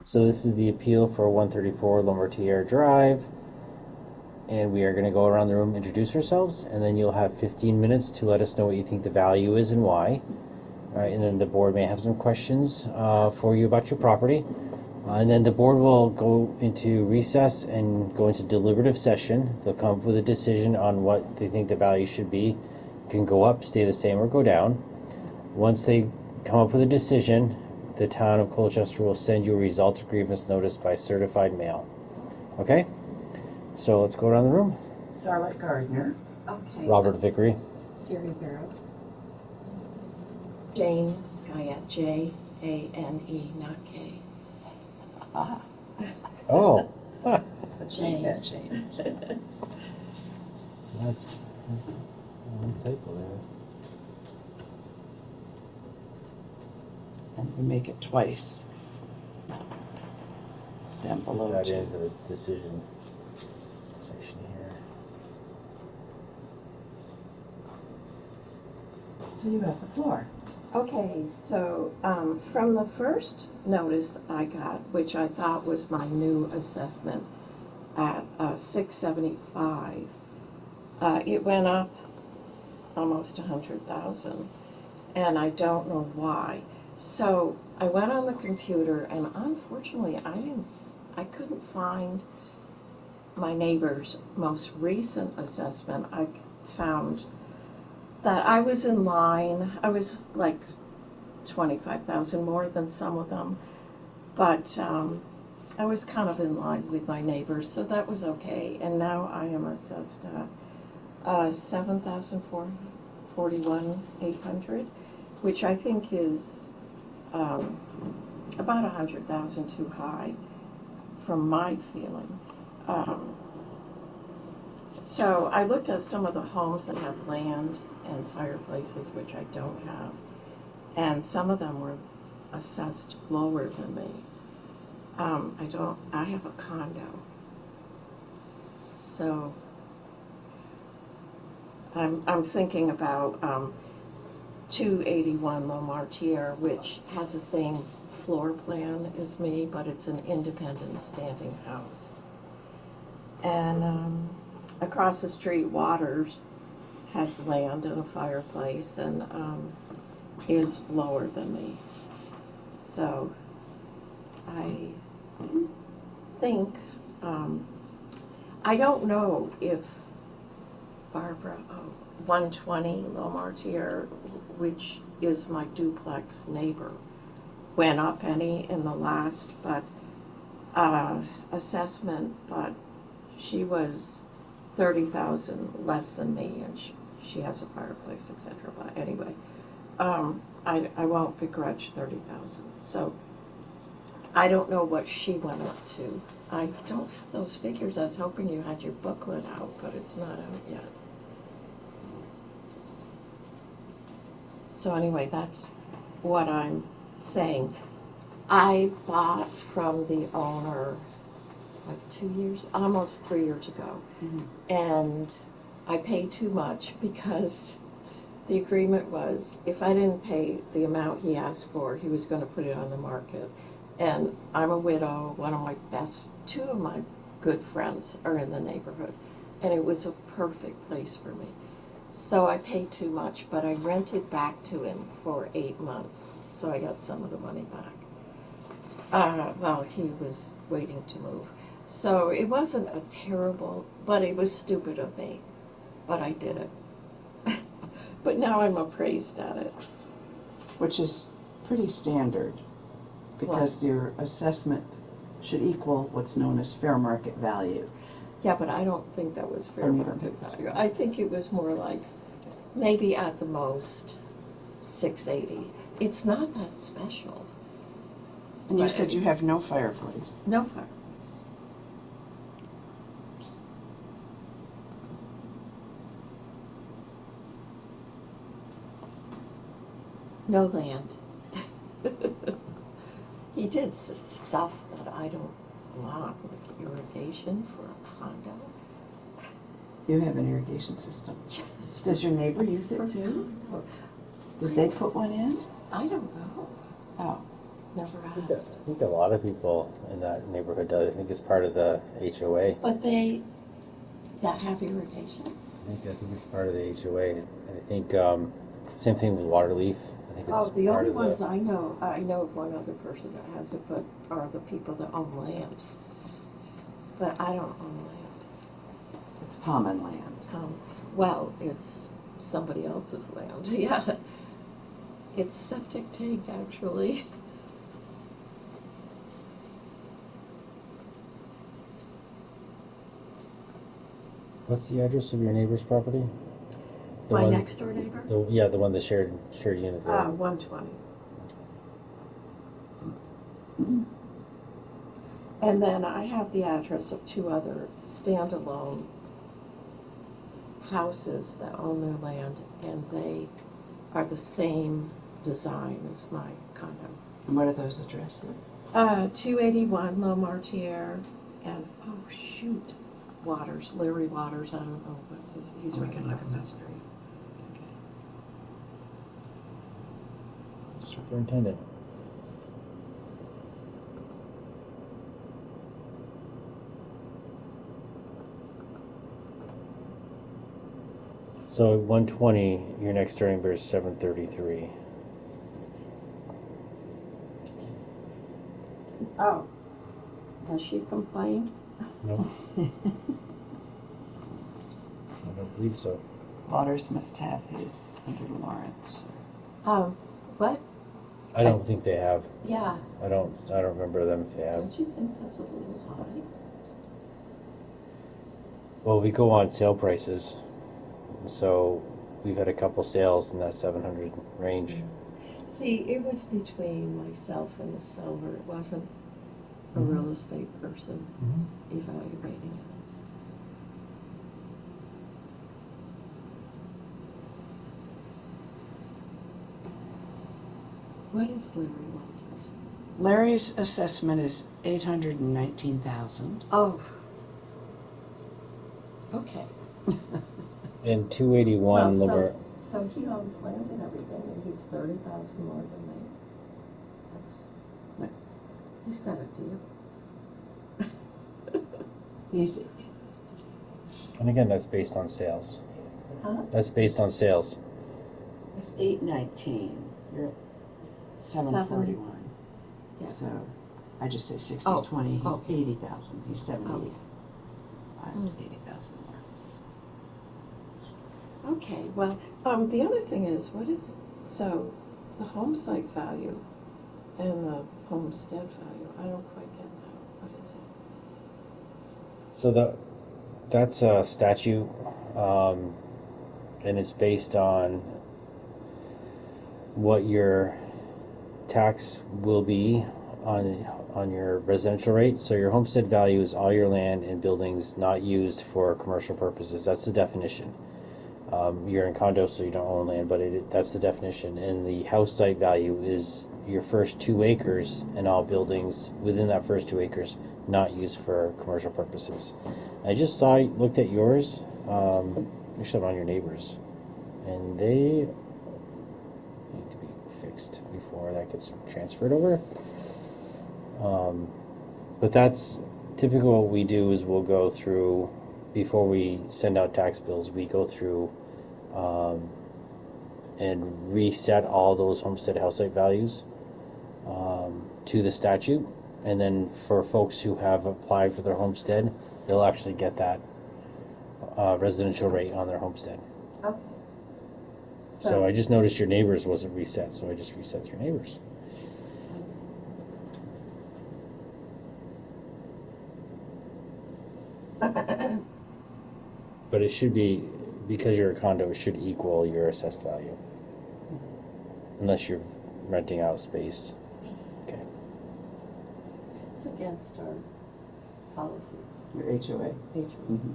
So this is the appeal for 134 Lombardtier Drive, and we are going to go around the room, introduce ourselves, and then you'll have 15 minutes to let us know what you think the value is and why. All right, and then the board may have some questions for you about your property. And then the board will go into recess and go into deliberative session. They'll come up with a decision on what they think the value should be. It can go up, stay the same, or go down. Once they come up with a decision, the town of Colchester will send you a result of grievance notice by certified mail. Okay? So let's go around the room. Charlotte Gardner. Okay. Robert Vickery. Jerry Barrows. Jane Guyette, Jane, not K. Ah, Oh. let's make that change. That's one typo there. And we make it twice. Down below That too. in the decision section here. So you have the floor. Okay, so from the first notice I got, which I thought was my new assessment at $675, it went up almost 100,000, and I don't know why. So I went on the computer, and unfortunately, I couldn't find my neighbor's most recent assessment. I found that I was in line. I was like 25,000 more than some of them, but I was kind of in line with my neighbors, so that was okay. And now I am assessed 7,441,800, which I think is about 100,000 too high from my feeling. So I looked at some of the homes that have land and fireplaces, which I don't have, and some of them were assessed lower than me. I have a condo. So I'm thinking about 281 Lombardtier, which has the same floor plan as me, but it's an independent standing house. And across the street, Waters has land and a fireplace, and is lower than me. So I think, I don't know if Barbara, 120 Lombardtier, which is my duplex neighbor, went up any in the last assessment, but she was 30,000 less than me, and she has a fireplace, etc. But anyway, I won't begrudge 30,000. So I don't know what she went up to. I don't have those figures. I was hoping you had your booklet out, but it's not out yet. So anyway, that's what I'm saying. I bought from the owner like 2 years, almost 3 years ago, and I paid too much because the agreement was if I didn't pay the amount he asked for, he was going to put it on the market. And I'm a widow. Two of my good friends are in the neighborhood, and it was a perfect place for me. So I paid too much, but I rented back to him for 8 months, so I got some of the money back. Well, he was waiting to move. So it wasn't a terrible, but it was stupid of me, but I did it. But now I'm appraised at it. Which is pretty standard, because your assessment should equal what's known as fair market value. Yeah, but I don't think that was fair market value. I think it was more like maybe at the most 680. It's not that special. And you said you have no fireplace. No fireplace. No land. He did stuff that I don't want, like irrigation for a condo. You have an irrigation system. Yes. Does your neighbor use it too? Did they put one in? I don't know. Oh. Never I asked. think a lot of people in that neighborhood does. I think it's part of the HOA. But that have irrigation? I think it's part of the HOA. I think same thing with Waterleaf. I think it's The part only of ones the. I know of one other person that has it, but are the people that own land. But I don't own land. It's common land. Well, it's somebody else's land, yeah. It's septic tank, actually. What's the address of your neighbor's property? The My one, next door neighbor? the one, the shared unit there. 120. And then I have the address of two other standalone houses that own their land, and they are the same design as my condo. And what are those addresses? 281 Le Martier, and Waters, Larry Waters. I don't know what he's right across the street. Superintendent. So 120, your next door neighbor is 733. Oh, has she complained? No, I don't believe so. Waters must have his under Lawrence. What? I don't think they have. Yeah. I don't remember them if they have. Don't you think that's a little high? Well, we go on sale prices, so we've had a couple sales in that 700 range. See, it was between myself and the seller. It wasn't a real estate person evaluating it. What is Larry Walters? Larry's assessment is 819,000. Oh. Okay. And 281 Well, so he owns land and everything, and he's 30,000 more than me. He's got a deal. He's. And again, that's based on sales. Huh? That's based on sales. It's 819. You're at 741. Yeah. So I just say 60/20. He's okay. 80,000. He's 70. Okay. 80,000 more. Okay, well, the other thing is, the home site value and the homestead value, I don't quite get that. What is it? So that's a statute, and it's based on what your tax will be on your residential rate. So your homestead value is all your land and buildings not used for commercial purposes. That's the definition. You're in condo, so you don't own land, but that's the definition. And the house site value is your first 2 acres and all buildings within that first 2 acres not used for commercial purposes. I just looked at yours. Actually, I'm on your neighbors, and they need to be fixed before that gets transferred over. But that's typically what we do is we'll go through, before we send out tax bills, we go through and reset all those homestead house site values to the statute. And then for folks who have applied for their homestead, they'll actually get that residential rate on their homestead. Okay. So I just noticed your neighbors wasn't reset, so I just reset your neighbors. But it should be, because you're a condo, it should equal your assessed value. Unless you're renting out space. Okay. It's against our policies. Your HOA. Mm-hmm.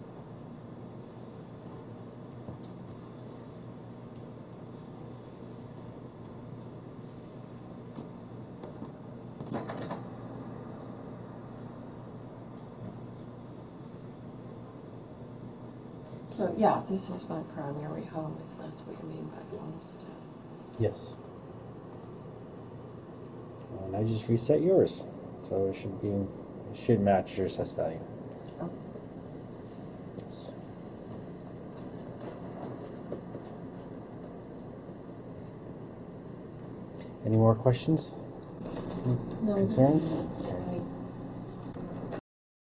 So yeah, this is my primary home, if that's what you mean by homestead. Yes. And I just reset yours, so it should match your assessed value. Oh. Yes. Any more questions? No. Concerns? Okay.